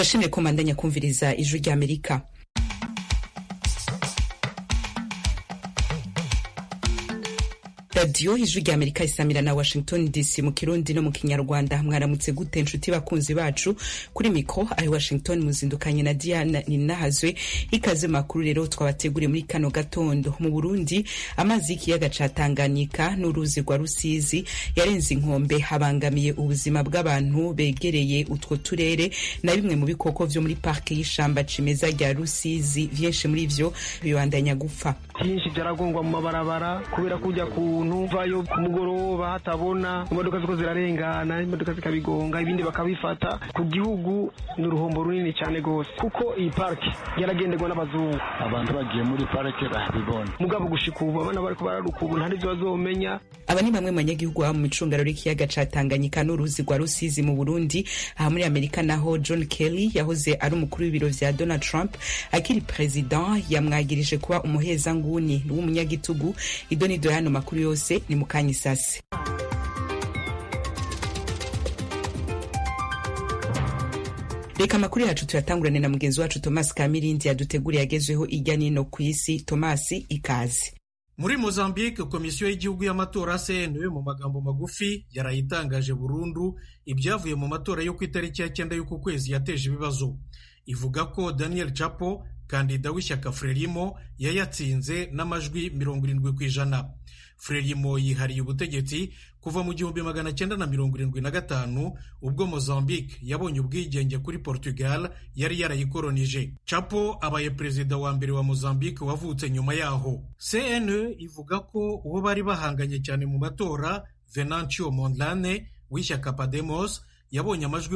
turashimye ko mandanya kumviriza ijwi rya Amerika. Radio ijwi rya Amerika isamira na Washington DC mu Kirundi no mu Kinyarwanda. Mwaramutse gute nshuti bakunzi bacu, kuri mikro ari Washington muzindukanye na Diana Ninahazwe. Ikaze makuru rero twabateguriye muri kano gatondo. Mu Burundi amazi y'ikiyaga ca Tanganyika n'uruzi rwa Rusizi yarenze inkombe, habangamiye ubuzima bw'abantu begereye utwo turere na bimwe mu bikoko vyo muri parke y'ishamba cimeza rya Rusizi. Vyinshi muri vyo bibandanya gupfa, byinshi byaragongwa mu mabarabara kubera kujya kuntu vayo ku mugoroba hatabona, imodoka ziko zirarengana, imodoka zikabigonga, ibindi bakabifata. Ku gihugu n'uruhombo runini cyane gose, kuko iyi parke yaragenderwa n'abazungu. Abantu bagiye muri parke babibona, mugabo gushika ubu abana bariko bararuka ubu ntari byo bazomenya. Aba ni bamwe mu banyagihugu mu micungararo y'ikiyaga ca Tanganyika n'uruzi rwa Rusizi mu Burundi. Aha muri Amerika naho John Kelly yahoze ari umukuru w'ibiro vya Donald Trump akiri president yamwagirije kuba umuhezanguni w'umunyagitugu. Idonido yano makuru yose ni mukanyisase. Reka makuru yacu tuyatangurane na mugenzi wacu Thomas Kamirindi yaduteguriye yagezweho irya nino ku isi. Thomas, ikaze. Muri Mozambique, komisiyo y'igihugu y'amatora CNE mu magambo magufi yarayitangaje burundu ibyavuye mu matora yo ku itariki ya 9 y'uku kwezi yateje ibibazo. Ivuga ko Daniel Chapo, kandida w'ishyaka Frelimo, yayatsinze n'amajwi 70%. Frelimo yihariye ubutegetsi kuva mu 1975 ubwo Mozambique yabonye ubwigenge kuri Portugal yari yarayikolonije. Chapo abaye perezida wa mbere wa Mozambique wavutse nyuma yaho. CNE ivuga ko uwo bari bahanganye cyane mu matora, Venancio Mondlane w'ishyaka Podemos, yabonye amajwi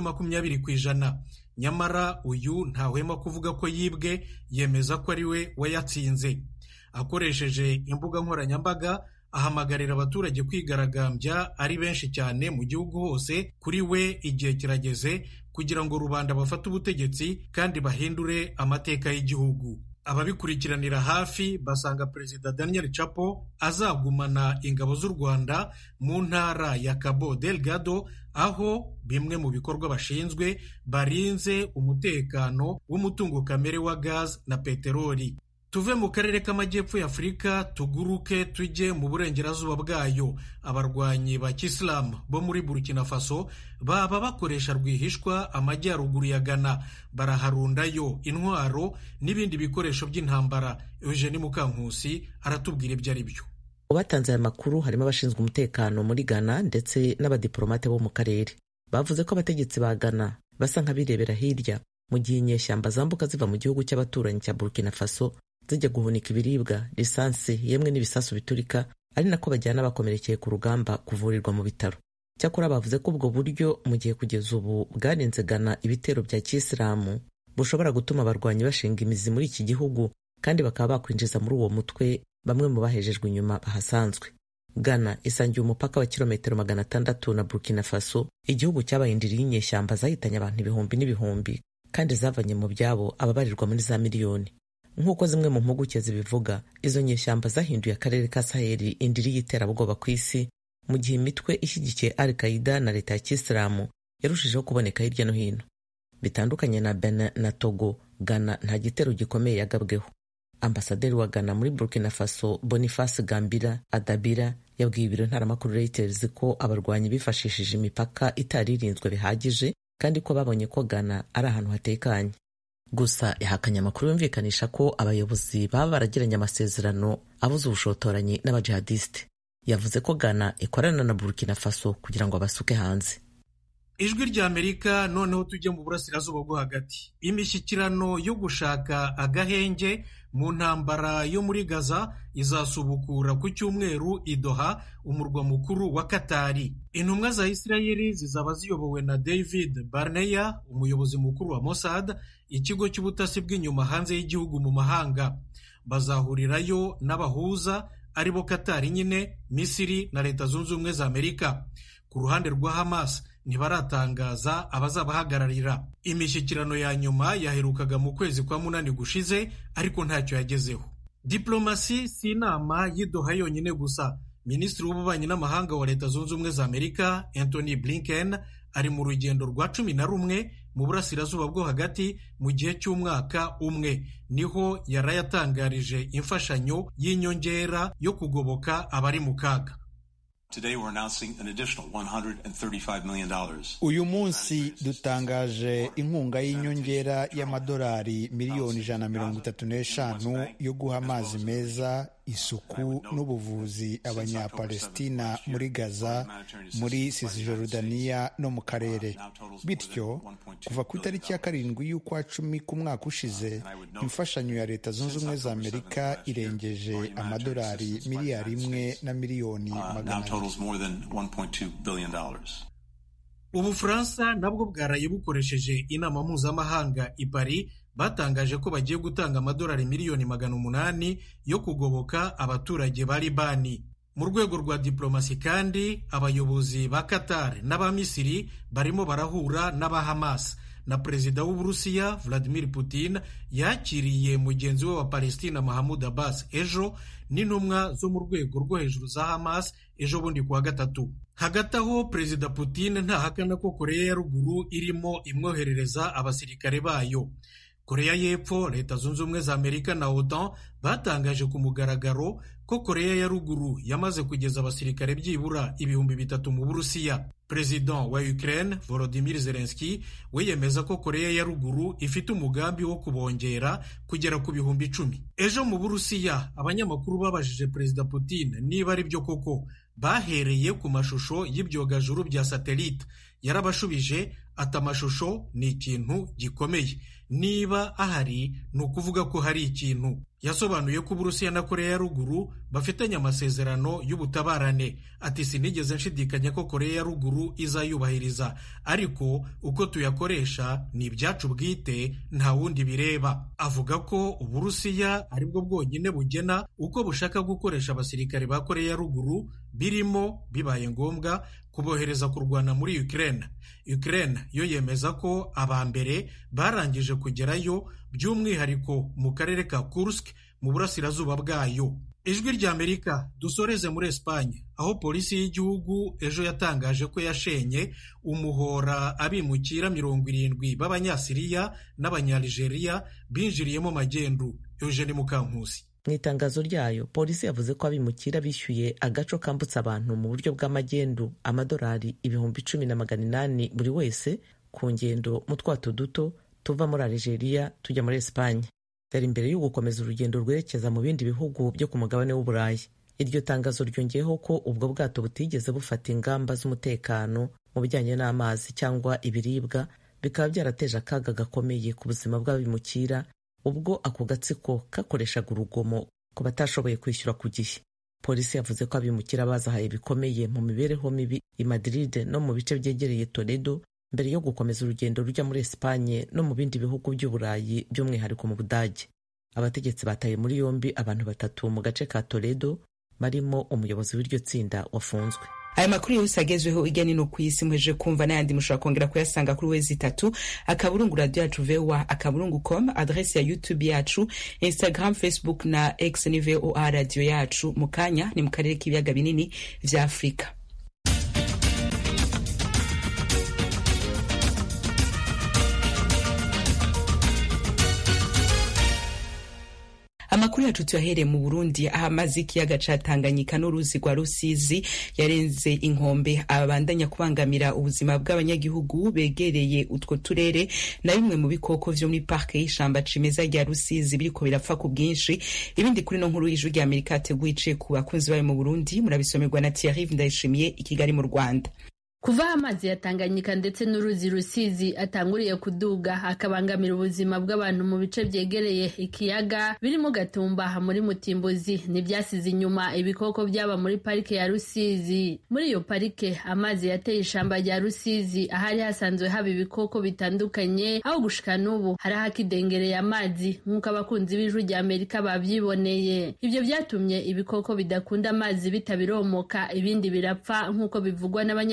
20%. Nyamara uyu ntahwema kuvuga ko yibwe, yemeza ko ari we wayatsinze. Akoresheje imbuga nkoranyambaga ahamagarira abaturage kwigaragambya ari benshi cyane mu gihugu hose. Kuri we igihe kirageze kugira ngo rubanda bafate ubutegetsi kandi bahindure amateka y'igihugu. Ababikurikiranira hafi basanga Perezida Daniel Chapo azagumana ingabo z'u Rwanda mu ntara ya Cabo Delgado, aho bimwe mu bikorwa bashinzwe barinze umutekano w'umutungo kamere wa gaz na peteroli. Tuve mu karere k'amajyepfo ya Afurika tuguruke tujye mu burengerazuba bwayo. Abarwanyi ba Kisilamu bo muri Burkina Faso baba bakoresha rwihishwa amajyaruguru ya Ghana, baraharundayo intwaro n'ibindi bikoresho by'intambara. Eugenie Mukankusi aratubwira ibyo ari byo. Batanze aya makuru harimo abashinzwe umutekano muri Ghana ndetse n'abadiplomate bo mu karere. Bavuze ko abategetsi ba Ghana basa nk'abirebera hirya mu gihe inyeshyamba zambuka ziva mu gihugu cy'abaturanyi cya Burkina Faso zijya guhunika ibiribwa, lisansi yemwe n'ibisasu biturika, ari nako bajyana bakomerekeye ku rugamba kuvurirwa mu bitaro. Cyakora bavuze ko ubwo buryo mu gihe kugeza ubu bwarinze Ghana ibitero bya Kisilamu bushobora gutuma abarwanyi bashinga imizi muri iki gihugu kandi bakaba bakwinjiza muri uwo mutwe bamwe mu bahejejwe inyuma bahasanzwe. Ghana isangiye umupaka wa kilometero 600 na Burkina Faso, igihugu cyabayindiriye inyeshyamba zahitanye abantu ibihumbi n'ibihumbi kandi zavanye mu byabo ababarirwa muri za miliyoni. Nk'uko zimwe mu mpuguke zibivuga, izo nyeshyamba zahinduye akarere ka Saheli indiri y'iterabwoba ku isi, mu gihe imitwe ishyigikiye Al-Qaeda na leta ya Kisilamu yarushijeho kuboneka hirya no hino. Bitandukanye na Benin na Togo, Ghana nta gitero gikomeye yagabweho. Ambasaderi wa Ghana muri Burkina Faso, Boniface Gambira Adabira, yabwiye ibiro ntaramakuru Reuters ko abarwanyi bifashishije imipaka itaririnzwe bihagije kandi ko babonye ko Ghana ari ahantu hatekanye. Gusa yahakanye amakuru yumvikanisha ko abayobozi baba baragiranye amasezerano abuza ubushotoranyi n'abajihadiste. Yavuze ko Ghana ikorana na Burkina Faso kugira ngo basuke hanze. Ijwi rya Amerika noneho tujye mu burasirazuba bwo hagati. Imishyikirano yo gushaka agahenge mu ntambara yo muri Gaza izasubukura ku cyumweru i Doha, umurwa mukuru wa Katari. Intumwa za Isirayeli zizaba ziyobowe na David Barnea, umuyobozi mukuru wa Mossad, ikigo cy'ubutasi bw'inyuma hanze y'igihugu mu mahanga. Bazahurirayo n'abahuza aribo Katari nyine, Misiri na Leta Zunze Ubumwe za Amerika. Ku ruhande rwa Hamas ntibaratangaza abazabahagararira. Imishyikirano ya nyuma yaherukaga mu kwezi kwa munani gushize, ariko ntacyo yagezeho. Diplomasi si inama y'i Doha yonyine gusa. Minisitiri w'ububanyi n'amahanga wa Leta Zunze Ubumwe za Amerika Anthony Blinken ari mu rugendo rwa 11 mu burasirazuba bwo hagati mu gihe cy'umwaka umwe. Niho yarayatangarije imfashanyo y'inyongera yo kugoboka abari mu kaga. Uyu munsi dutangaje inkunga y'inyongera y'amadolari miliyoni 135 yo guha amazi meza, isuku n'ubuvuzi abanyapalestina muri Gaza, muri Cisjordania no mu karere. Bityo kuva ku itariki ya 7 y'ukwa 10 k'umwaka ushize, imfashanyo ya Leta Zunze Ubumwe za Amerika irengeje amadolari miliyari 1 na miliyoni $1.2 Ubufaransa nabwo bwaraye bukoresheje inama mpuzamahanga i Paris, batangaje ko bagiye gutanga amadolari miliyoni 800 yo kugoboka abaturage ba Libani. Mu rwego rwa diplomasi kandi, abayobozi ba Qatar n'aba Misiri barimo barahura n'aba Hamas, na Perezida w'Uburusiya Vladimir Putin yakiriye mugenzi we wa Palestina Mahmoud Abbas ejo, n'intumwa zo mu rwego rwo hejuru za Hamas ejo bundi kuwa gatatu. Hagati aho, Perezida Putin ntahakana ko Korea ya ruguru irimo imwoherereza abasirikare bayo. Korea y'Epfo, Leta Zunze Ubumwe za Amerika na OTAN batangaje ku mugaragaro ko Korea ya ruguru yamaze kugeza abasirikare byibura 3,000 mu Burusiya. Perezida wa Ukraine Volodymyr Zelensky we yemeza ko Korea ya ruguru ifite umugambi wo kubongera kugera ku 10,000. Ejo mu Burusiya, abanyamakuru babajije Perezida Putin niba ari byo koko bahereye ku mashusho y'ibyogajuru bya satellite. Yarabashubije ati amashusho ni ikintu gikomeye, niba ahari ni ukuvuga ko hari ikintu. Yasobanuye ko Uburusiya na Korea ya ruguru bafitanye amasezerano y'ubutabarane. Ati sinigeze nshidikanya ko Korea ya ruguru izayubahiriza, ariko uko tuyakoresha ni ibyacu bwite, nta wundi bireba. Avuga ko Uburusiya aribwo bwonyine bugena uko bushaka gukoresha abasirikare ba Korea ya ruguru, birimo bibaye ngombwa kubohereza kurwana muri Ukraine. Ukraine yo yemeza ko aba mbere barangije kugerayo, by'umwihariko mu karere ka Kursk mu burasirazuba bwayo. Ijwi rya Amerika dusoreze muri Espagne, aho polisi y'igihugu ejo yatangaje ko yashenye umuhora abimukira 70 b'Abanyasiriya n'Abanyaligeria binjiriyemo magendu. Eugene Mukankusi. Mu itangazo ryayo, polisi yavuze ko abimukira bishyuye agaco kambutsa abantu mu buryo bw'amagendu amadolari 10,800 buri wese ku ngendo mu twato duto tuva muri Algeria tujya muri Espagne. Byari imbere yo gukomeza urugendo rwerekeza mu bindi bihugu byo ku mugabane w'Uburayi. Iryo tangazo ryongeyeho ko ubwo bwato butigeze bufata ingamba z'umutekano mu bijyanye n'amazi cyangwa ibiribwa, bikaba byarateje akaga gakomeye ku buzima bw'abimukira ubwo ako gatsiko kakoreshaga urugomo ku batashoboye kwishyura ku gihe. Polisi yavuze ko abimukira bazahaye bikomeye mu mibereho mibi i Madrid no mu bice byegereye Toledo mbere yo gukomeza urugendo rujya muri Espagne no mu bindi bihugu by'Uburayi, by'umwihariko mu Budage. Abategetsi bataye muri yombi abantu 3 mu gace ka Toledo, barimo umuyobozi w'iryo tsinda wafunzwe. Aya makuru yose agezweho igeni no kwisi mweje kumva n'ayandi mushobora kongera kuyasanga kuri wezi3 akaburungu radio yacu VOA akaburungu.com, adresse ya YouTube yacu, Instagram, Facebook na X ni VOA radio yacu. Mukanya ni mu karere k'ibiyaga binini vya Afrika. Amakuru yacu tuyahereye mu Burundi, aho amazi y'ikiyaga ca Tanganyika n'uruzi rwa Rusizi yarenze inkombe abandanya kubangamira ubuzima bw'abanyagihugu begereye utwo turere, na bimwe mu bikoko vyo muri parke y'ishamba cimeza rya Rusizi biriko birapfa ku bwinshi. Ibindi kuri no nkuru y'Ijwi ry'Amerika teguye ku bakunzi bayo mu Burundi, murabisomerwa na Thierry Ndayishimiye i Kigali mu Rwanda. Kuva amazi ya Tanganyika ndetse n'uruzi Rusizi atanguriye kuduga akabangamira ubuzima bw'abantu mu bice byegereye ikiyaga birimo Gatumba muri Mutimbuzi, n'ibyasize inyuma ibikoko byaba muri parike ya Rusizi. Muri iyo parike amazi yateye ishamba rya Rusizi ahari hasanzwe haba ibikoko bitandukanye, aho gushika n'ubu hari hakidengereye amazi nk'uko abakunzi b'Ijwi ry'Amerika bavyiboneye. Ibyo byatumye ibikoko bidakunda amazi bitabiromoka, ibindi birapfa nk'uko bivugwa n'abanyagihugu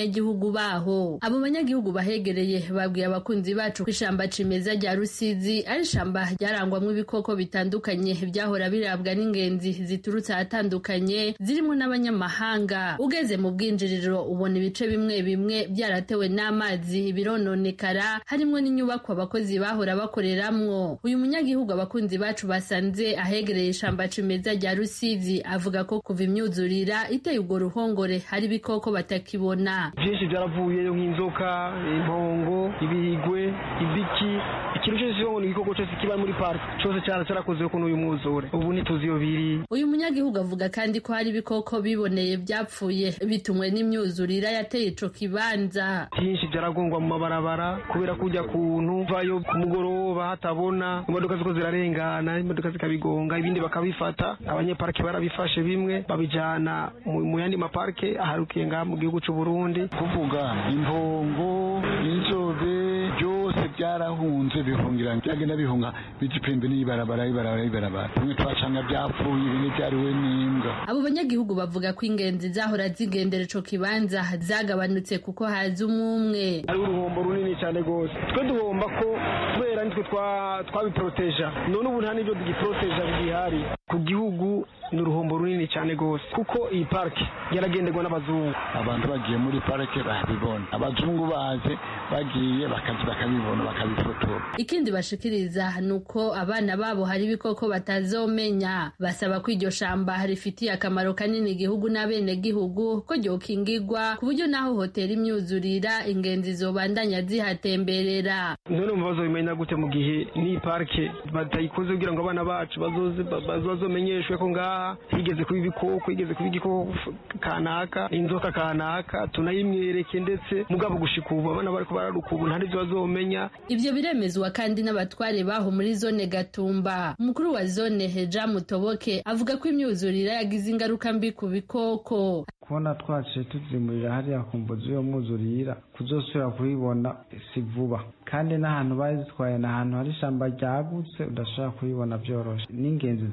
abanyagihugu baho. Abo banyagihugu bahegereye babwiye abakunzi bacu ko ishamba cimeza rya Rusizi ari ishamba ryarangwamwo ibikoko bitandukanye byahora birabwa n'ingenzi ziturutse ahatandukanye zirimo n'abanyamahanga. Ugeze mu bwinjiriro ubona ibice bimwe bimwe byaratewe n'amazi birononekara, harimo n'inyubako abakozi bahora bakoreramwo. Uyu munyagihugu abakunzi bacu basanze ahegereye ishamba cimeza rya Rusizi avuga ko kuva imyuzurira iteye ubwo ruhongore hari ibikoko batakibona. Byinshi byaravuyeyo nk'inzoka, impongo, ibihigwe, ibiki, ikintu cyose kibona igikoko cyose kiba muri park cyose cyarakoze ko n'uyu mwuzure. Ubu nituzi yo biri. Uyu munyagihugu avuga kandi ko hari ibikoko biboneye byapfuye bitumwe n'imyuzurira yateye ico kibanza. Byinshi byaragongwa mu mabarabara kubera kujya kuntu vayo ku mugoroba hatabona, imodoka ziko zirarengana, imodoka zikabigonga, ibindi bakabifata. Abanyeparke barabifashe bimwe babijana mu yandi maparke aharukiye nga mu gihugu cy'u Burundi. Kuvuga impongo, inzobe byose byarahunze bihungira byagenda bihunga bijipembe n'ibarabara. Bimwe twacanga byapfuye, ibindi byariwe n'imbwa. Abo banyagihugu bavuga ko ingenzi zahora zigendera ico kibanza zagabanutse kuko haza umwe. Ari uruhombo runini cyane gose. Twe duhomba ko kubera nitwe twabiproteja. None ubu nta n'ibyo tugiproteja bihari. Ku gihugu ni uruhombo runini cyane gose kuko iyi parke yaragenderwa n'abazungu. Abantu bagiye muri parke babibona, abazungu baje bagiye bakabibona bakabifotora. Ikindi bashikiriza nuko abana babo hari ibikoko batazomenya. Basaba ko iryo shamba rifitiye akamaro kanini igihugu n'abene gihugu ko ryokingirwa ku buryo naho hoteli imyuzurira ingenzi zobandanya zihatemberera. None mubazo bimenya gute mu gihe ni parke batayikoze kugira ngo abana bacu bazomenyeshwe ko ngaha higeze kuba ibikoko, higeze kuba igikoko kanaka, inzoka kanaka, tunayimwereke ndetse mugabo gushika ubu abana bariko bararuka ubu nta n'ivyo bazomenya. Ivyo biremezwa kandi n'abatware baho muri zone Gatumba. Umukuru wa zone Heja Mutoboke avuga ko imyuzurira yagize ingaruka mbi ku bikoko. Kubona twaciye tuzimurira hariya ku mbuzi yo mwuzurira kuzosubira kubibona si vuba, kandi n'ahantu bazitwaye n'ahantu hari ishamba ryagutse udashobora kubibona byoroshe. N'ingenzi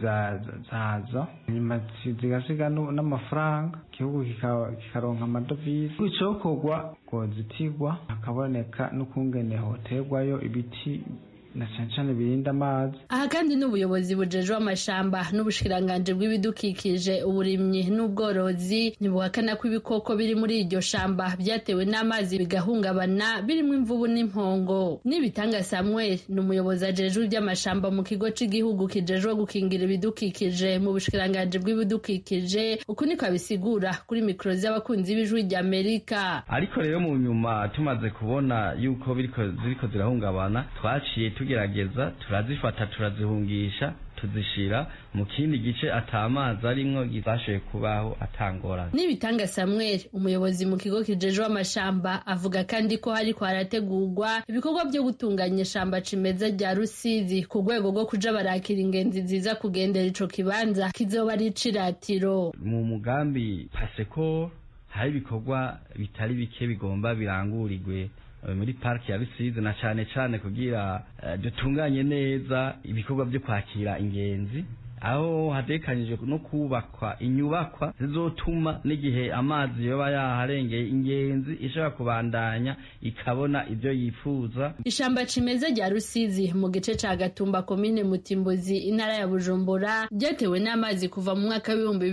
zaza nyuma zigasiga n'amafaranga, igihugu kikaronka amadovize. Icokorwa ngo zitigwa hakaboneka n'ukungene hoterwayo ibiti na cyane birinda amazi. Aha kandi n'ubuyobozi bujejwe amashamba n'ubushikiranganje bw'ibidukikije, uburimyi n'ubworozi ntibuhakana ko ibikoko biri muri iryo shamba byatewe n'amazi bigahungabana birimo imvubu n'impongo. Nibitanga Samuel ni umuyobozi ajejwe iby'amashamba mu kigo cy'igihugu kijejwe gukingira ibidukikije mu bushikiranganje bw'ibidukikije. Uku niko abisigura kuri mikoro z'abakunzi b'ijwi ry'Amerika. Ariko rero mu nyuma tumaze kubona yuko ziriko zirahungabana, twaciye tugerageza turazifata turazihungisha tuzishira mu kindi gice atamazi arimwo gizashoye kubaho atangorana. Nibitanga Samuel umuyobozi mu kigo kijejwe amashamba avuga kandi ko hari kwarategurwa ibikorwa byo gutunganya ishamba cimeza rya Rusizi ku rwego rwo kuja barakira ingenzi ziza kugendera ico kibanza kizoba ari iciratiro. Mu mugambi Paseko hari ibikorwa bitari bike bigomba birangurirwe muri parki ya Rusizi na cane kugira dutunganye neza ibikorwa byo kwakira ingenzi, aho hatekanijwe no kubakwa inyubakwa zizotuma n'igihe amazi yoba yaharengeye ingenzi ishobora kubandanya ikabona ibyo yifuza. Ishamba cimeza rya Rusizi mu gice ca Gatumba komine Mutimbuzi intara ya Bujumbura ryatewe n'amazi kuva mu mwaka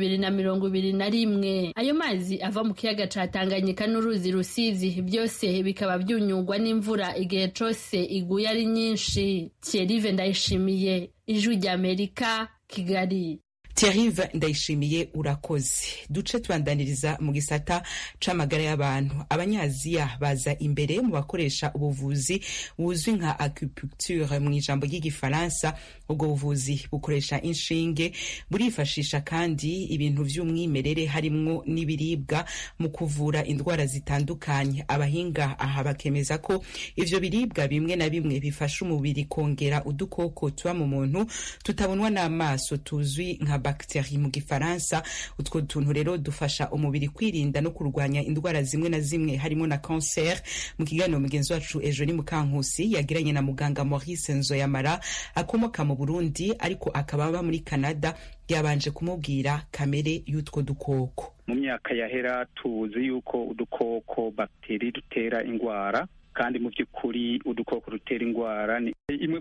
w'2021. Ayo mazi ava mu kiyaga ca Tanganyika n'uruzi Rusizi byose bikaba byunyugwa n'imvura igihe cose iguye ari nyinshi. Thierry Ndayishimiye, Ijwi ry'Amerika, Kigali. Thierry Ndayishimiye urakoze. Duce twandaniriza mu gisata c'amagara y'abantu. Abanyaziya baza imbere mu bakoresha ubuvuzi buzwi nka acupuncture mu ijambo ry'igifaransa. Ubwo buvuzi bukoresha inshinge, burifashisha kandi ibintu vy'umwimerere harimwo n'ibiribwa mu kuvura indwara zitandukanye. Abahinga aha bakemeza ko ivyo biribwa bimwe na bimwe bifasha umubiri kongera udukoko tuba mu muntu tutabonwa n'amaso tuzwi nka bakteri mu gifaransa. Utwo tuntu rero dufasha umubiri kwirinda no kurwanya indwara zimwe na zimwe harimo na cancer. Mu kiganiro mugenzi wacu Ejo Mukankusi yagiranye na muganga Maurice Nzoyamara akomoka mu Burundi ariko akaba aba muri Canada, yabanje kumubwira kamere y'utwo dukoko. mu myaka yahera tuzi yuko udukoko bagiteri dutera indwara, kandi mu by'ukuri udukoko dutera indwara ni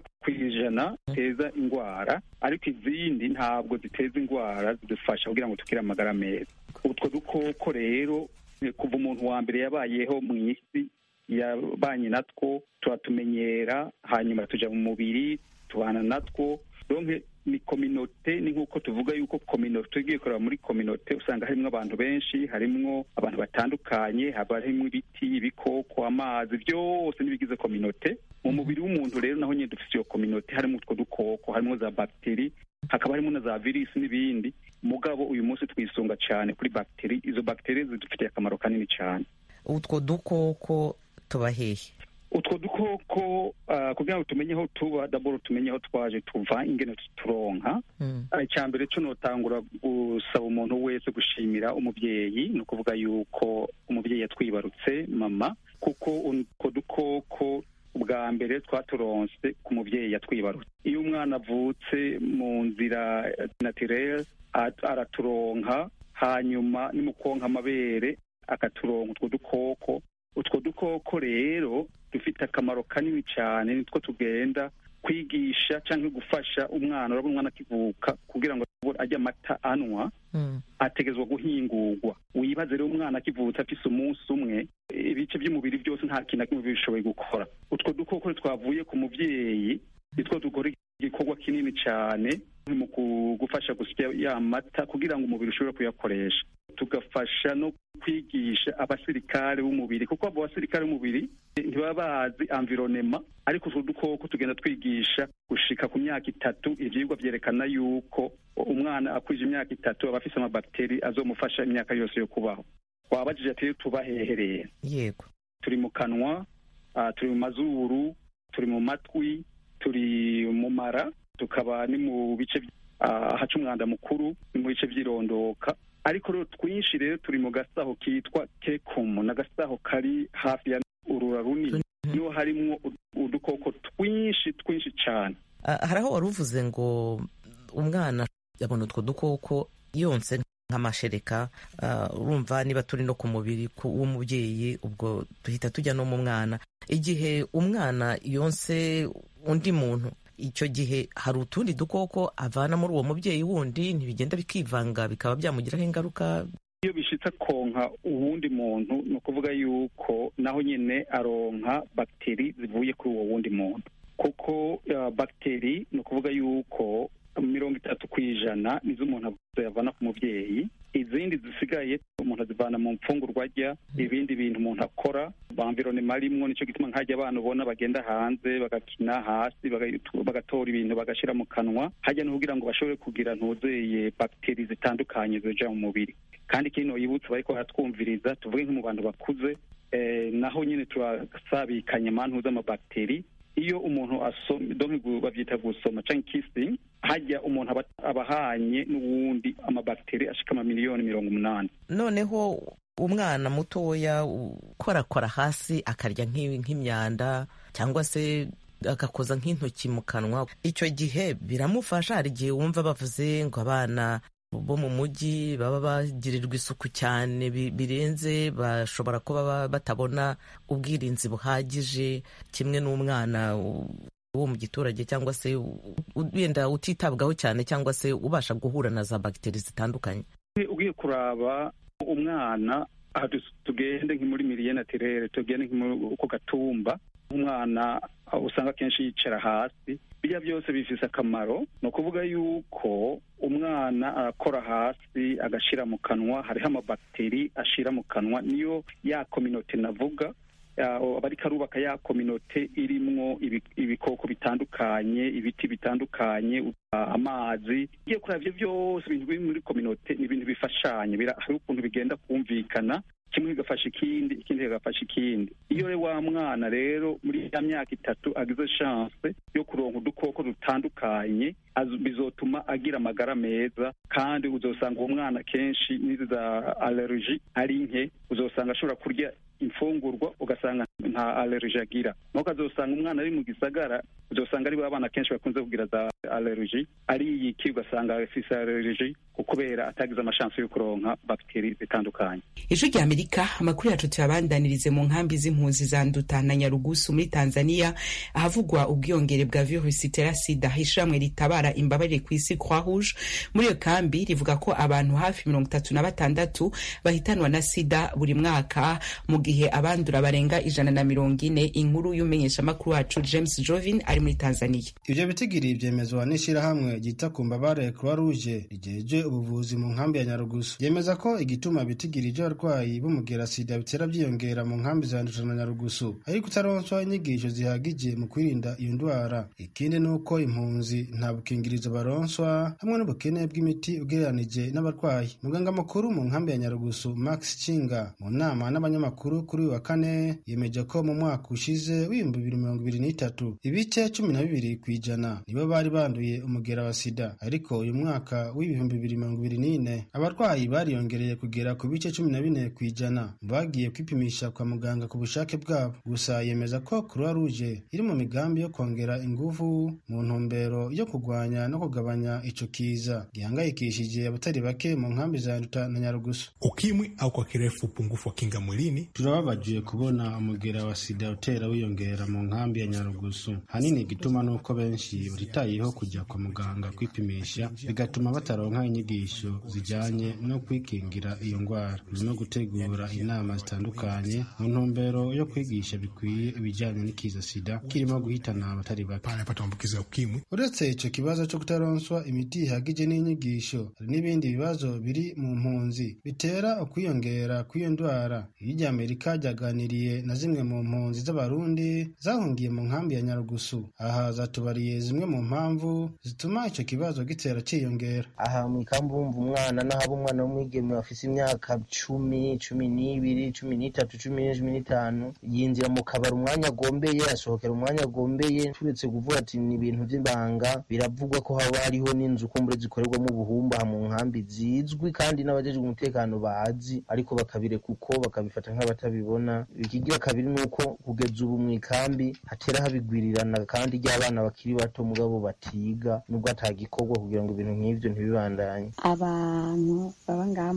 1% ziteza indwara, ariko izindi ntabwo ziteza indwara, zidufasha kugira ngo tukire amagara meza. Utwo dukoko rero kuva umuntu wa mbere yabayeho mu isi yabanye natwo, turatumenyera, hanyuma tuja mu mubiri tubana natwo. Donc ni communauté, ni nkuko tuvuga yuko communauté tugiye kureba muri communauté usanga harimo abantu benshi, harimo abantu batandukanye, harimo ibiti, ibikoko, amazi, byose nibigize communauté. Mu mubiri w'umuntu rero naho nyine dufite iyo communauté, harimo utwo dukoko, harimo za bakteri, hakaba harimo na za virus n'ibindi. Mugabo uyu munsi twisunga cyane kuri bakteri. Izo bakteri zidufitiye akamaro kanini cyane. Utwo dukoko tuba hehe? Utwo dukoko kugira ngo tumenye aho tuba, d'abord tumenye aho twaje tuva, ingene turonka. Icyambere cyo notangura gusaba umuntu wese gushimira umubyeyi, no kuvuga yuko umubyeyi yatwibarutse mama, kuko utwo dukoko ubwa mbere twaturonse ku mubyeyi yatwibarutse. Iyo umwana avutse mu nzira naturelle araturonka, hanyuma ni mu konka amabere akaturonka utwo dukoko. Utwo dukoko rero dufite akamaro kanini cyane, nitwo tugenda kwigisha cyangwa gufasha umwana. Urabona umwana akivuka kugira ngo ajye amata anwa, ategezwa guhingurwa. Wibaze rero umwana akivutse afise umunsi umwe, ibice by'umubiri byose nta kintu kimwe bishoboye gukora. Utwo dukoko twavuye ku muvyeyi nitwo dukora igikorwa kinini cyane mu gufasha gusya ya mata kugira ngo umubiri ushobore kuyakoresha. Tugafasha no kwigisha abasirikare b'umubiri, kuko abo basirikare b'umubiri ntibaba bazi environnement, ariko utwo dukoko tugenda twigisha gushika ku myaka 3. Ivyigwa vyerekana yuko umwana akwije imyaka 3 aba afise amabakteri azomufasha imyaka yose yo kubaho. Wabajije ati tuba hehereye? Yego, turi mu kanwa, turi mu mazuru, turi mu matwi, turi mu mara, tukaba ni mu bice haca umwanda mukuru, ni mu bice by'irondoka. Ariko rero twinshi rero turi mu gasaho kitwa kekumu, n'agasaho kari hafi ya urura runini, niho harimo udukoko twinshi cyane. Hari aho wari uvuze ngo umwana yabona utwo dukoko yonse nk'amashereka. Urumva niba turi no ku mubiri w'umubyeyi, ubwo duhita tujya no mu mwana. Igihe umwana yonse undi muntu, icyo gihe hari utundi dukoko avana muri uwo mubyeyi wundi, ntibigenda bikivanga bikaba byamugiraho ingaruka? Iyo bishitse konka uwundi muntu, no kuvuga yuko naho nyine aronka bakteri zivuye kuri uwo wundi muntu, kuko bakteri no kuvuga yuko 30% nizo umuntu yavana ku muvyeyi, izindi zisigaye umuntu azivana mu mfungurwa arya, ibindi bintu umuntu akora, environnement rimwe. Nico gituma nkajya abantu ubona bagenda hanze bagakina hasi, bagatora ibintu bagashira mu kanwa, hajya no kugira ngo bashobore kugira ntuzeye bakteri zitandukanye zija mu mubiri. Kandi kino yibutse bariko baratwumviriza, tuvuge nko mu bantu bakuze, naho nyine turasabikanye mantu z'amabakteri. Iyo umuntu asoma, donc bavyita gusoma cyangwa kissing, hajya umuntu abahanye n'uwundi amabakteri ashika 80,000,000. Noneho umwana mutoya ukorakora hasi akarya nk'imyanda cyangwa se agakoza nk'intoki mu kanwa, icyo gihe biramufasha? Hari igihe wumva bavuze ngo abana bo mu mujyi baba bagirirwa isuku cyane birenze, bashobora kuba batabona ubwirinzi buhagije, kimwe n'umwana wo mu giturage cyangwa se wenda utitabwaho cyane, cyangwa se ubasha guhura na za bakteri zitandukanye. Ugiye kuraba umwana, tugende muri milieu naturelle, tugende uko gatumba, umwana usanga kenshi yicara hasi. Bijya byose bifise akamaro, no kuvuga yuko umwana arakora hasi agashira mu kanwa, hariho amabakteri ashira mu kanwa. Niyo ya communauté navuga, bari karubaka ya communauté irimwo ibikoko bitandukanye, ibiti bitandukanye, amazi. Igiye kuri ivyo byose ibintu biri muri communauté ni ibintu bifashanye, hari ukuntu bigenda kumvikana, kimwe kigafasha ikindi, ikindi kigafasha ikindi. Iyo rero wa mwana rero muri ya myaka 3 agize chance yo kuronka udukoko dutandukanye, bizotuma agira amagara meza, kandi uzosanga uwo mwana kenshi n'iza allergie ari nke, uzosanga ashobora kurya imfungurwa ugasanga nta allergie agira. Nuko azosanga umwana ari mu gisagara, uzosanga ari abana kenshi bakunze kugira za allergie, ari iki ugasanga afise allergie kubera atagize amashansi yo kuronka bakteri zitandukanye. Ijwi rya Amerika, amakuru yacu tuyabandanirize mu nkambi z'impunzi za Nduta na Nyarugusu muri Tanzania, ahavugwa ubwiyongere bwa virusi itera sida. Ishiramwe ritabara imbabare ku isi Croix Rouge muri iyo kambi rivuga ko abantu hafi 36 bahitanwa na sida buri mwaka, mu gihe abandura barenga 140. Inkuru y'umenyesha makuru wacu James Jovin ari muri Tanzania. Ivyo bitigiri vyemezwa n'ishirahamwe ryita ku mbabare Croix Rouge rijeje ubuvuzi mu nkambi ya Nyarugusu. Yemeza ko igituma bitigiri by'abarwayi b'umugera sida bitera byiyongera mu nkambi za Nduta na Nyarugusu ari kutaronswa inyigisho zihagije mu kwirinda iyo ndwara. Ikindi nuko impunzi nta bukingirizo baronswa hamwe n'ubukene bw'imiti ugereranije n'abarwayi. Muganga mukuru mu nkambi ya Nyarugusu Max Chinga mu nama n'abanyamakuru kuri uyu wa kane yemeje ko mu mwaka ushize w'2023 ibice 12% nibo bari banduye umugera wa sida, ariko uyu mwaka w'2024 abarwayi bariyongereye kugera ku bice 14% bagiye kwipimisha kwa muganga ku bushake bwabo. Gusa yemeza ko Croix Rouge iri mu migambi yo kongera ingufu mu ntumbero yo kugwanya no kugabanya ico kiza gihangayikishije abatari bake mu nkambi za Nduta na Nyarugusu. Ukimwi au kwa kirefu upungufu wa kinga mwilini. Turababajiye kubona umugera wa sida utera wiyongera mu nkambi ya Nyarugusu. Hanini igituma nuko benshi baritayeho kujya kwa muganga kwipimisha, bigatuma bataronka inyigisho zijanye no kwikingira iyo ngwara no gutegura inama zitandukanye mu ntumbero yo kwigisha bikwiye ibijanye n'ikiza sida kirimo guhitana abatari bake. Uretse ico kibazo cyo kutaronswa imiti ihagije n'inyigisho, hari n'ibindi bibazo biri mu mpunzi bitera ukwiyongera kw'iyo ndwara. Irya Amerika ryaganiriye na zimwe mu mpunzi z'abarundi zahungiye mu nkambi ya Nyarugusu. Aha zatubariye zimwe mu mpamvu zituma ico kibazo gitera ciyongera. Aha mu ikambi umva umwana n'ahaba umwana w'umwigeme afise imyaka 10, 12, 13, 15 yinjira mu kabari umwanya agombeye, asohokera umwanya agombeye. Turetse kuvuga ati ni ibintu by'ibanga, biravugwa ko haba hariho n'inzu kumbure zikorerwamo ubuhumba mu nkambi zizwi kandi n'abajejwe umutekano bazi, ariko bakabireka uko bakabifata nk'abatabibona. Ikigira kabiri nuko kugeza ubu mu ikambi hatera habigwirirana kandi ry'abana bakiri bato mugabo batiga nubwo atagikorwa kugira ngo ibintu nk'ivyo ntibibandanye. Abantu baba ngaha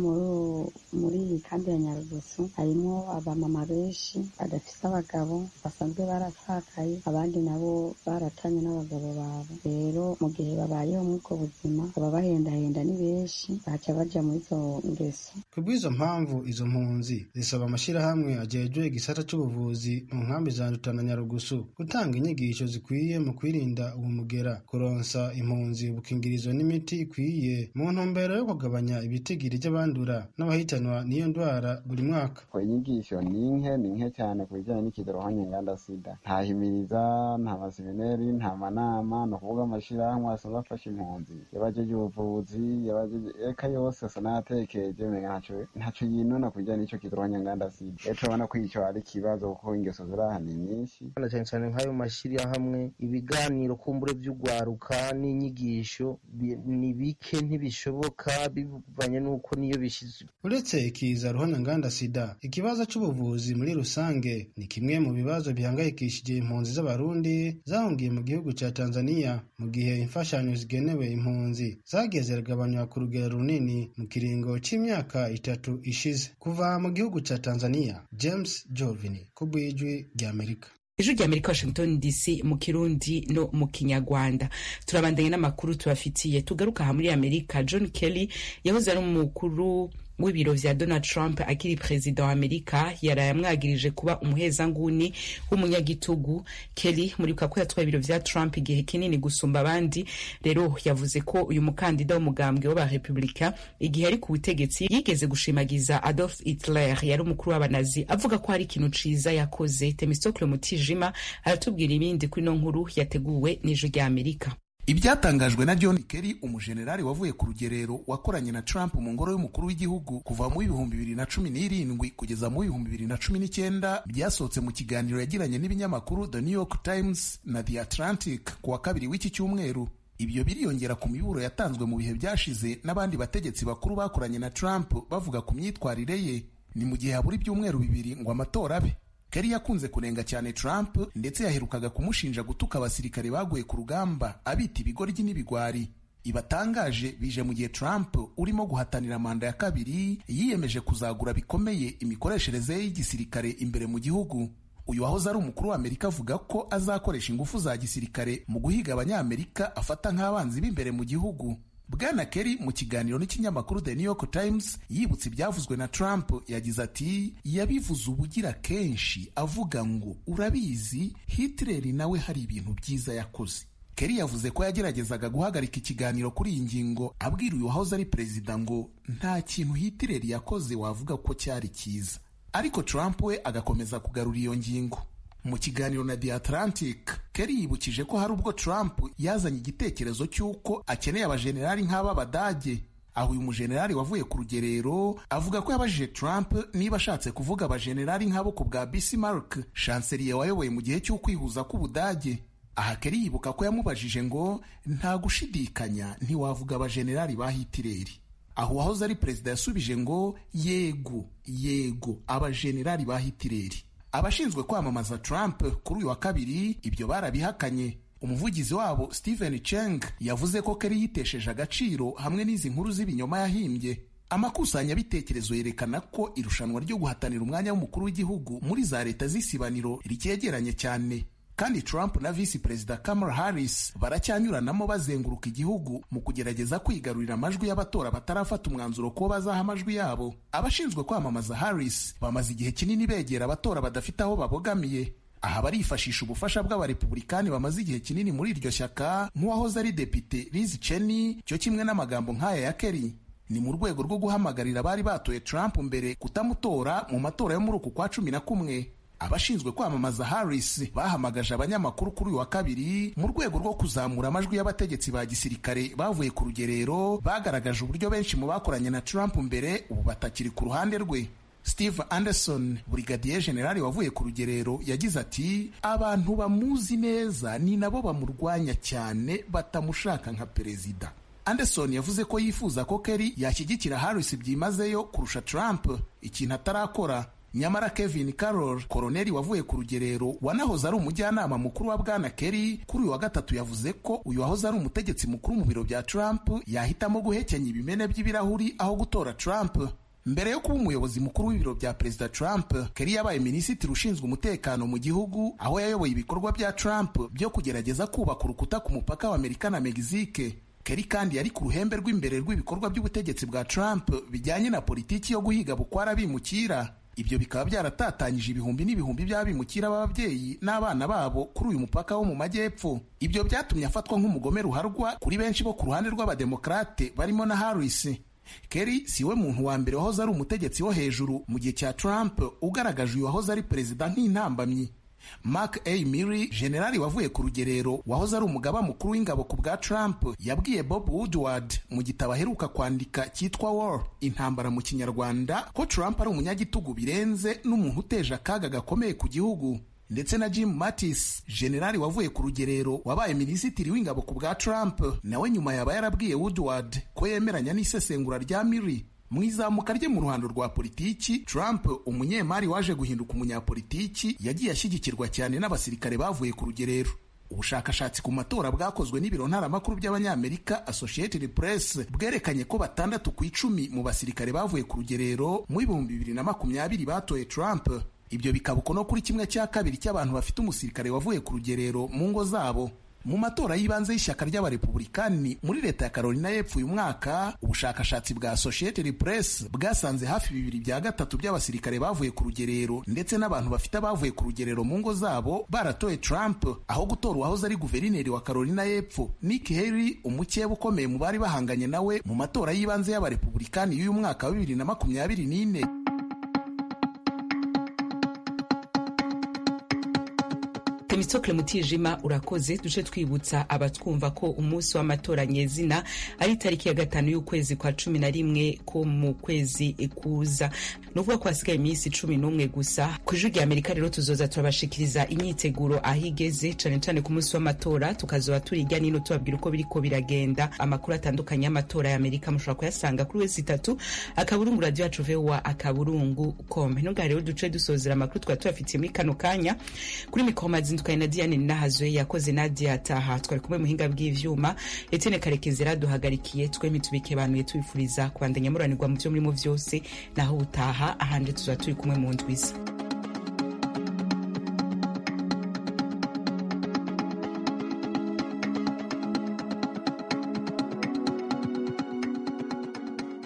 muri iyi kambi ya Nyarugusu harimo abamama benshi badafise abagabo basanzwe barapfakaye, abandi nabo baratanye n'abagabo babo. Rero mu gihe babayeho muri ubwo buzima baba bahendahenda ni benshi, baca baja muri izo ngeso. Kubw'izo mpamvu izo mpunzi zisaba amashirahamwe ajejwe igisata c'ubuvuzi mu nkambi za Nduta na Nyarugusu gutanga inyigisho zikwiye mu kwirinda uwo mugera, kuronsa impunzi ubukingirizo n'imiti ikwiye mu ntumbero yo kugabanya ibitigiri by'abandura n'abahitanwa n'iyo ndwara buri mwaka. Inyigisho ni nke cyane ku bijyanye n'ikidarohanya inganda sida. Nta himiriza, nta maseminari, nta manama, no kuvuga amashirahamwe asanzwe afasha impunzi yabajeje ubuvuzi eka yose asa n'ayatekereje menga ntaco yinona ku bijyanye n'ico kidarohanya inganda sida. Eto ubona ko ico ari ikibazo kuko ingeso zirahani nyinshi. Cyane cyane nk'ayo mashirahamwe, ibiganiro kumbure vy'ugwaruka n'inyigisho ni bike, ntibishoboka bivanye nuko niyo bishize. Uretse ikiza ruhanya nganda sida, ikibazo c'ubuvuzi muri rusange ni kimwe mu bibazo bihangayikishije impunzi z'abarundi zahungiye mu gihugu ca Tanzania, mu gihe imfashanyo zigenewe impunzi zagiye ziragabanywa ku rugero runini mu kiringo c'imyaka 3 ishize. Kuva mu gihugu ca Tanzania, James Jovini, kubwijwi rya Amerika. Ijwi rya Amerika, Washington DC, mu Kirundi no mu Kinyarwanda. Turabandanye n'amakuru tubafitiye. Tugaruka aha muri Amerika. John Kelly yahoze ari umukuru w'ibiro vya Donald Trump akiri president wa Amerika yaraye amwagirije kuba umuhezanguni w'umunyagitugu. Kelly muri ko yatwaye ibiro vya Trump igihe kinini gusumba abandi, rero yavuze ko uyu mukandida w'umugambwe w'aba Republika igihe ari ku butegetsi yigeze gushimagiza Adolf Hitler yari umukuru w'abanazi, avuga ko hari ikintu ciza yakoze. Temistokle Mutijima aratubwira ibindi kuri no nkuru yateguwe n'Ijwi rya Amerika. Ibyatangajwe na John Kelly, umujenerali wavuye ku rugerero wakoranye na Trump mu ngoro y'umukuru w'igihugu kuva mu 2017 kugeza mu 2019, byasohotse mu kiganiro yagiranye n'ibinyamakuru The New York Times na The Atlantic ku wa kabiri w'iki cyumweru. Ibyo biriyongera ku miburo yatanzwe mu bihe byashize n'abandi bategetsi bakuru bakoranye na Trump bavuga ku myitwarire ye. Ni mu gihe habura ibyumweru bibiri ngo amatora abe. Kelly yakunze kunenga cyane Trump ndetse yaherukaga kumushinja gutuka abasirikare baguye ku rugamba abita ibigoryi n'ibigwari. ibatangaje bije mu gihe Trump urimo guhatanira manda ya kabiri yiyemeje kuzagura bikomeye imikoreshereze y'igisirikare imbere mu gihugu. Uyu wahoze ari umukuru wa Amerika avuga ko azakoresha ingufu za gisirikare mu guhiga abanyamerika afata nk'abanzi b'imbere mu gihugu. Bwana Kerry mu kiganiro n'ikinyamakuru The New York Times yibutse ibyavuzwe na Trump yagize ati yabivuze ubugira kenshi avuga ngo urabizi Hitler nawe hari ibintu byiza yakoze. Kerry yavuze ko yageragezaga guhagarika ikiganiro kuri iyi ngingo abwira uyu wahoze ari perezida ngo nta kintu Hitler yakoze wavuga ko cyari cyiza, ariko Trump we agakomeza kugarura iyo ngingo. Mu kiganiro na The Atlantic, Kerry yibukije ko hari ubwo Trump yazanye igitekerezo cy'uko akeneye abajenerali nk'aba Badage. Aho uyu mujenerali wavuye ku rugerero avuga ko yabajije Trump niba ashatse kuvuga abajenerali nk'abo ku bwa Bismarck, chancelier wayoboye mu gihe cy'ukwihuza k'Ubudage. Aha Kerry yibuka ko yamubajije ngo nta gushidikanya ntiwavuga abajenerali ba Hitler. Aho wahoze ari perezida yasubije ngo yego abajenerali ba Hitler. Abashinzwe kwamamaza Trump kuri uyu wa kabiri ibyo barabihakanye. Umuvugizi wabo Stephen Cheng yavuze ko Kerry yitesheje agaciro hamwe n'izi nkuru z'ibinyoma yahimbye. Amakusanyabitekerezo yerekana ko irushanwa ryo guhatanira umwanya w'umukuru w'igihugu muri za leta z'isibaniro ricyegeranye cyane, kandi Trump na Visi Perezida Kamala Harris baracyanyuranamo bazenguruka igihugu mu kugerageza kwigarurira amajwi y'abatora batarafata umwanzuro ko bazaha amajwi yabo. Abashinzwe kwamamaza Harris bamaze igihe kinini begera abatora badafite aho babogamiye. Aha barifashisha ubufasha bw'abarepublikani bamaze igihe kinini muri iryo shyaka nk'uwahoze ari depite Liz Cheney, cyo kimwe n'amagambo nk'aya ya Kerry. Ni mu rwego rwo guhamagarira abari batoye Trump mbere kutamutora mu matora yo muri uku kwa 11. Abashinzwe kwamamaza Harris bahamagaje abanyamakuru kuri uyu wa kabiri mu rwego rwo kuzamura amajwi y'abategetsi ba gisirikare bavuye ku rugerero bagaragaje uburyo benshi mu bakoranye na Trump mbere ubu batakiri ku ruhande rwe. Steve Anderson, Brigadier General wavuye ku rugerero, yagize ati abantu bamuzi neza ni nabo bamurwanya cyane batamushaka nka perezida. Anderson yavuze ko yifuza ko Kerry yashyigikira Harris byimazeyo kurusha Trump, ikintu atarakora. Nyamara Kevin Carroll, koroneli wavuye ku rugerero wanahoze ari umujyanama mukuru wa Bwana Kerry, kuri uyu wa gatatu yavuze ko uyu wahoze ari umutegetsi mukuru mu biro bya Trump yahitamo guhekenya ibimene by'ibirahuri aho gutora Trump. Mbere yo kuba umuyobozi mukuru w'ibiro bya Perezida Trump, Kerry yabaye minisitiri ushinzwe umutekano mu gihugu, aho yayoboye ibikorwa bya Trump byo kugerageza kubaka urukuta ku mupaka wa Amerika na Mexique. Kerry kandi yari ku ruhembe rw'imbere rw'ibikorwa by'ubutegetsi bwa Trump bijyanye na politiki yo guhiga bukwara bimukira. Ibyo bikaba byaratatanyije ibihumbi n'ibihumbi by'abimukira b'ababyeyi n'abana babo kuri uyu mupaka wo mu majyepfo. Ibyo byatumye afatwa nk'umugome ruharwa kuri benshi bo ku ruhande rw'abademokrate barimo na Harris. Kerry siwe muntu wa mbere wahoze ari umutegetsi wo hejuru mu gihe cya Trump ugaragaje uyu wahoze ari perezida nk'intambamyi. Mark A. Milley, generali wavuye ku rugerero wahoze ari umugaba mukuru w'ingabo ku bwa Trump, yabwiye Bob Woodward mu gitabo aheruka kwandika cyitwa War, intambara mu Kinyarwanda, ko Trump ari umunyagitugu birenze n'umuntu uteje akaga gakomeye ku gihugu. Ndetse na Jim Mattis, generali wavuye ku rugerero wabaye minisitiri w'ingabo ku bwa Trump, nawe nyuma yaba yarabwiye Woodward ko yemeranya n'isesengura rya Milley. Mu izamuka rye mu ruhando rwa politiki, Trump, umunyemari waje guhinduka umunyapolitiki, yagiye ashyigikirwa cyane n'abasirikare bavuye ku rugerero. Ubushakashatsi ku matora bwakozwe n'ibiro ntaramakuru by'abanyamerika Associated Press bwerekanye ko 6/10 mu basirikare bavuye ku rugerero mu 2020 batoye Trump. Ibyo bikaba uko no kuri 1/2 cy'abantu bafite umusirikare wavuye ku rugerero mu ngo zabo. Mu matora y'ibanze y'ishyaka ry'abarepublikani muri leta ya Carolina y'Epfo uyu mwaka, ubushakashatsi bwa Associated Press bwasanze hafi 2/3 by'abasirikare bavuye ku rugerero ndetse n'abantu bafite abavuye ku rugerero mu ngo zabo baratoye Trump, aho gutora uwahoze ari guverineri wa Carolina y'Epfo Nikki Haley, umukeba ukomeye mu bari bahanganye nawe mu matora y'ibanze y'abarepublikani y'uyu mwaka wa 2024. Temistokle Mutijima urakoze. Duce twibutsa abatwumva ko umunsi w'amatora nyezina ari tariki ya 5 y'ukwezi kwa 11 ko mu kwezi kuza, nuvuga ko hasigaye iminsi 11 gusa. Ku ijwi rya Amerika rero tuzoza turabashikiriza imyiteguro ahigeze cane cane ku munsi w'amatora, tukazoba turi hirya nino tubabwira uko biriko biragenda. Amakuru atandukanye y'amatora ya Amerika mushobora kuyasanga kuri website akaburungu radio yacu VOA akaburungu.com. Ntunga rero duce dusozera amakuru twatubafitiye muri kano kanya kuri mikoma mwazindukanye na Diane Nahazwe, yakoze Nadia Taha, twari kumwe muhinga bw'ivyuma, Etienne Karekezi raduhagarikiye. Twembi tubikebanuye tubifuriza kubandanya muranirwa mu byo murimo vyose, naho utaha ahandi tuzaturi kumwe mu ndwiza.